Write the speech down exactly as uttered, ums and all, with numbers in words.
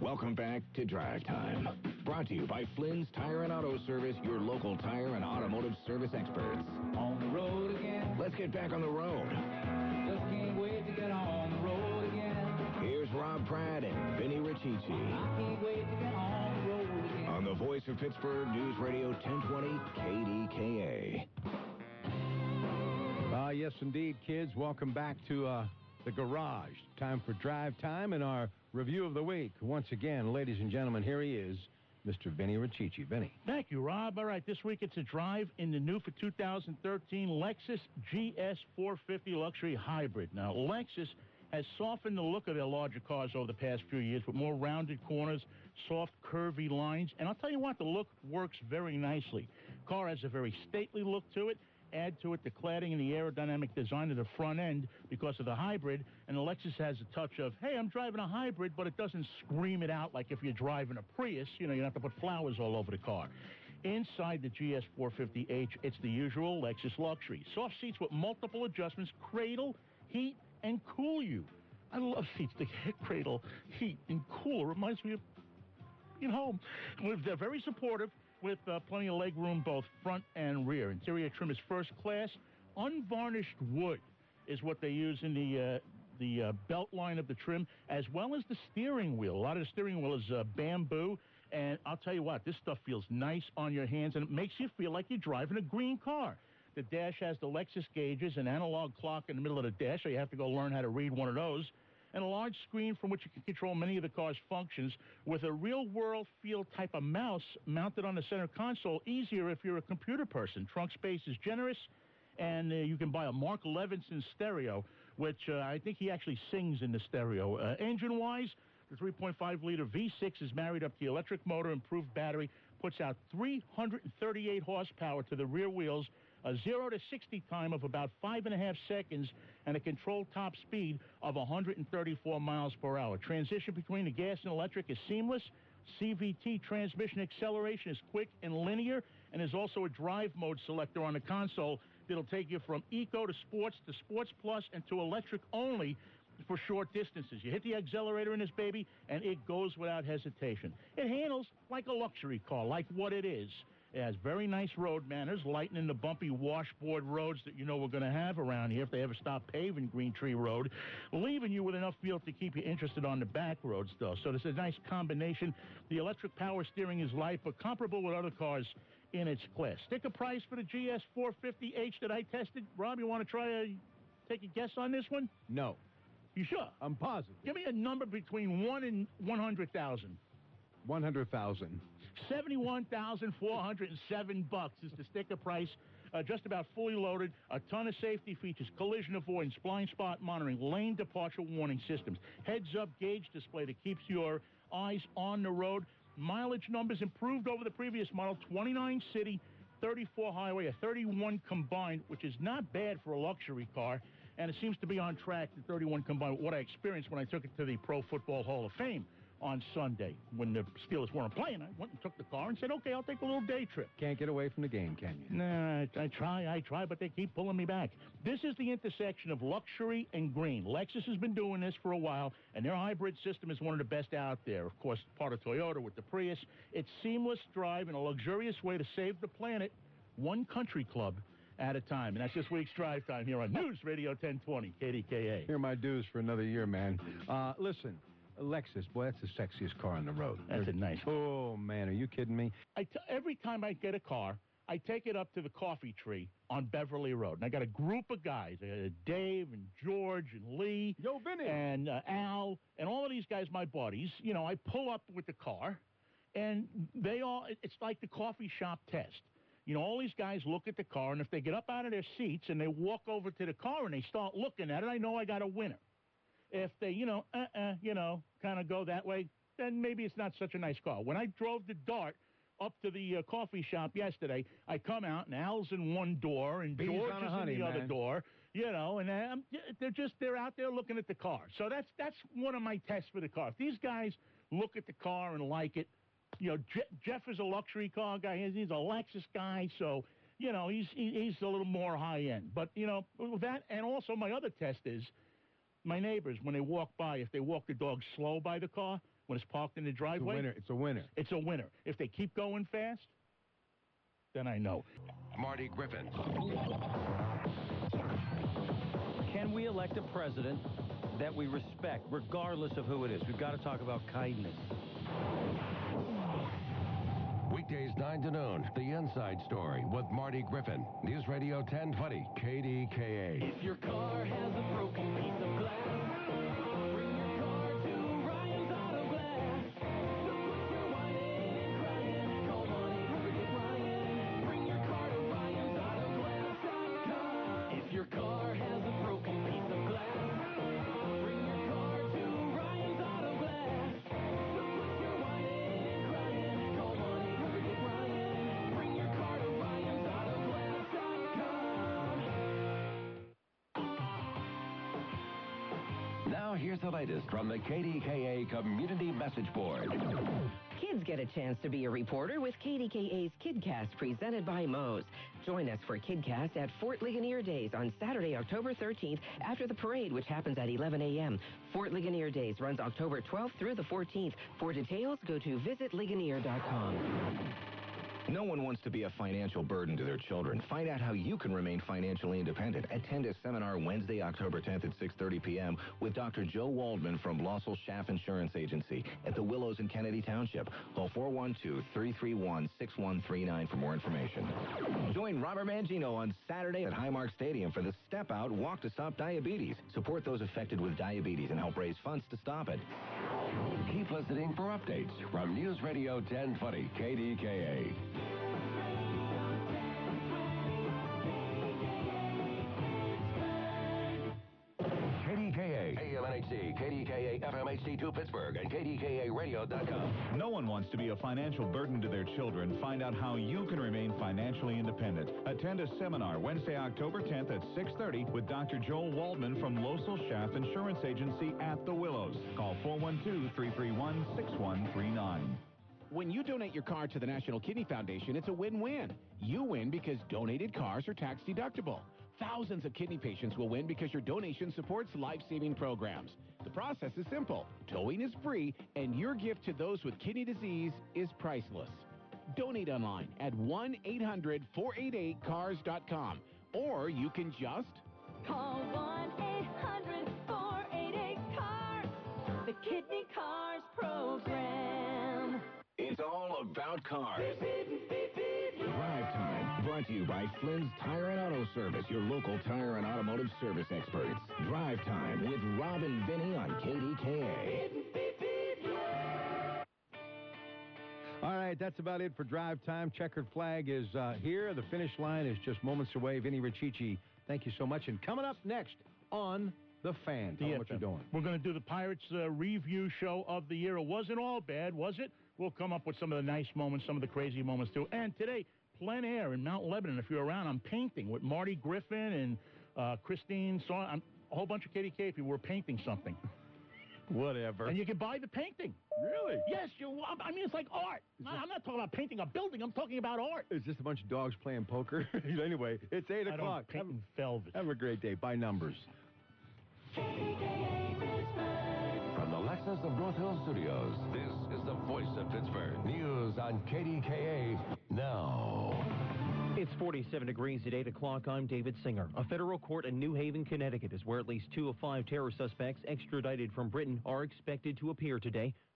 Welcome back to Drive Time. Brought to you by Flynn's Tire and Auto Service, your local tire and automotive service experts. On the road again. Let's get back on the road. Just can't wait to get on the road again. Here's Rob Pratt and Vinny Riccici. I can't wait to get on the road again. On the voice of Pittsburgh, News Radio ten twenty K D K A. Uh, yes, indeed, kids. Welcome back to uh, the garage. Time for Drive Time and our review of the week. Once again, ladies and gentlemen, here he is, Mister Vinny Riccici. Vinny. Thank you, Rob. All right, this week it's a drive in the new for two thousand thirteen Lexus G S four fifty Luxury Hybrid. Now, Lexus has softened the look of their larger cars over the past few years with more rounded corners, soft, curvy lines. And I'll tell you what, the look works very nicely. Car has a very stately look to it. Add to it the cladding and the aerodynamic design of the front end because of the hybrid, and the Lexus has a touch of, hey, I'm driving a hybrid, but it doesn't scream it out like if you're driving a Prius. You know, you have to put flowers all over the car. Inside the G S four fifty H, it's the usual Lexus luxury. Soft seats with multiple adjustments, cradle, heat, and cool you. I love seats that cradle, heat, and cool. It reminds me of being home. They're very supportive, with uh, plenty of leg room both front and rear. Interior trim is first class. Unvarnished wood is what they use in the uh, the uh, belt line of the trim, as well as the steering wheel. A lot of the steering wheel is uh, bamboo, and I'll tell you what, this stuff feels nice on your hands, and it makes you feel like you're driving a green car. The dash has the Lexus gauges, an analog clock in the middle of the dash, so you have to go learn how to read one of those, and a large screen from which you can control many of the car's functions with a real-world feel type of mouse mounted on the center console, easier if you're a computer person. Trunk space is generous, and uh, you can buy a Mark Levinson stereo, which uh, I think he actually sings in the stereo. Uh, engine-wise, the three point five liter V six is married up to the electric motor, improved battery, puts out three hundred thirty-eight horsepower to the rear wheels, a zero to sixty time of about five and a half seconds, and a controlled top speed of one hundred thirty-four miles per hour. Transition between the gas and electric is seamless. C V T transmission acceleration is quick and linear, and there's also a drive mode selector on the console that'll take you from eco to sports to sports plus and to electric only for short distances. You hit the accelerator in this baby, and it goes without hesitation. It handles like a luxury car, like what it is. It has very nice road manners, lightening the bumpy washboard roads that you know we're going to have around here if they ever stop paving Green Tree Road, leaving you with enough feel to keep you interested on the back roads, though. So this is a nice combination. The electric power steering is light, but comparable with other cars in its class. Sticker price for the G S four fifty H that I tested. Rob, you want to try a take a guess on this one? No. You sure? I'm positive. Give me a number between one and one hundred thousand. one hundred thousand. seventy-one thousand four hundred seven bucks is the sticker price. Uh, just about fully loaded. A ton of safety features: collision avoidance, blind spot monitoring, lane departure warning systems, heads-up gauge display that keeps your eyes on the road. Mileage numbers improved over the previous model: twenty-nine city, thirty-four highway, a thirty-one combined, which is not bad for a luxury car. And it seems to be on track to thirty-one combined with what I experienced when I took it to the Pro Football Hall of Fame on Sunday. When the Steelers weren't playing, I went and took the car and said, okay, I'll take a little day trip. Can't get away from the game, can you? Nah, I, I try, I try, but they keep pulling me back. This is the intersection of luxury and green. Lexus has been doing this for a while, and their hybrid system is one of the best out there. Of course, part of Toyota with the Prius. It's seamless drive and a luxurious way to save the planet, one country club at a time. And that's this week's Drive Time here on News Radio ten twenty K D K A. Here are my dues for another year, man. Uh, listen, Lexus, boy, that's the sexiest car on the road. That's a nice car. Oh, man, are you kidding me? I t- every time I get a car, I take it up to the Coffee Tree on Beverly Road. And I got a group of guys, uh, Dave and George and Lee. Yo, Vinny. And uh, Al, and all of these guys, my buddies. You know, I pull up with the car, and they all, it's like the coffee shop test. You know, all these guys look at the car, and if they get up out of their seats and they walk over to the car and they start looking at it, I know I got a winner. If they, you know, uh-uh, you know, kind of go that way, then maybe it's not such a nice car. When I drove the Dart up to the uh, coffee shop yesterday, I come out, and Al's in one door, and Bees George on a is honey, in the man. other door, you know, and um, they're just, they're out there looking at the car. So that's that's one of my tests for the car. If these guys look at the car and like it, you know, Je- Jeff is a luxury car guy. He's, he's a Lexus guy, so, you know, he's he, he's a little more high-end. But, you know, with that, and also my other test is my neighbors, when they walk by, if they walk the dog slow by the car, when it's parked in the It's a driveway. winner. It's a winner. It's a winner. If they keep going fast, then I know. Marty Griffin. Can we elect a president that we respect, regardless of who it is? We've got to talk about kindness. Weekdays nine to noon, The Inside Story with Marty Griffin. News Radio ten twenty, K D K A. If your car has a broken piece of glass, bring your car to Ryan's Auto Glass. So quit your whining and crying. Call one eight hundred Ryan. Bring your car to Ryan's Auto Glass dot com. If your car has a broken piece of glass, bring your car to Ryan's Auto Glass. So quit your whining and crying. Call one eight hundred Ryan. Bring your car to Ryan's Auto Glass dot com. Now here's the latest from the K D K A Community Message Board. Kids get a chance to be a reporter with K D K A's KidCast presented by Moe's. Join us for KidCast at Fort Ligonier Days on Saturday, October thirteenth after the parade, which happens at eleven a.m. Fort Ligonier Days runs October twelfth through the fourteenth. For details, go to visit ligonier dot com. No one wants to be a financial burden to their children. Find out how you can remain financially independent. Attend a seminar Wednesday, October tenth at six thirty p.m. with Doctor Joe Waldman from Lossell Schaff Insurance Agency at the Willows in Kennedy Township. Call four one two, three three one, six one three nine for more information. Join Robert Mangino on Saturday at Highmark Stadium for the Step Out Walk to Stop Diabetes. Support those affected with diabetes and help raise funds to stop it. Keep listening for updates from News Radio ten twenty, K D K A. K D K A, A M N H C, K D K A F M H D two Pittsburgh, and K D K A radio dot com. No one wants to be a financial burden to their children. Find out how you can remain financially independent. Attend a seminar Wednesday, October tenth at six thirty with Doctor Joel Waldman from Lossell Schaff Insurance Agency at The Willows. Call four one two, three three one, six one three nine. When you donate your car to the National Kidney Foundation, it's a win-win. You win because donated cars are tax deductible. Thousands of kidney patients will win because your donation supports life-saving programs. The process is simple. Towing is free, and your gift to those with kidney disease is priceless. Donate online at one eight hundred, four eight eight, cars dot com. Or you can just call one eight hundred, four eight eight, cars, the Kidney Cars Program. It's all about cars. Drive Time, brought to you by Flynn's Tire and Auto Service, your local tire and automotive service experts. Drive Time with Rob and Vinny on K D K A. All right, that's about it for Drive Time. Checkered flag is uh, here. The finish line is just moments away. Vinny Riccici, thank you so much. And coming up next on The Fan, tell them what you're doing. We're going to do the Pirates uh, review show of the year. It wasn't all bad, was it? We'll come up with some of the nice moments, some of the crazy moments, too. And today, plein air in Mount Lebanon. If you're around, I'm painting with Marty Griffin and uh, Christine. So I'm, a whole bunch of K D K people were painting something. Whatever. And you can buy the painting. Really? Yes. You. I mean, it's like art. I'm not talking about painting a building. I'm talking about art. It's just a bunch of dogs playing poker. Anyway, it's eight I o'clock. Don't paint in velvet. Have a great day. By numbers. From the Lexus of North Hills Studios, this is the voice of Pittsburgh. News on K D K A now. It's forty-seven degrees at eight o'clock. I'm David Singer. A federal court in New Haven, Connecticut is where at least two of five terror suspects extradited from Britain are expected to appear today.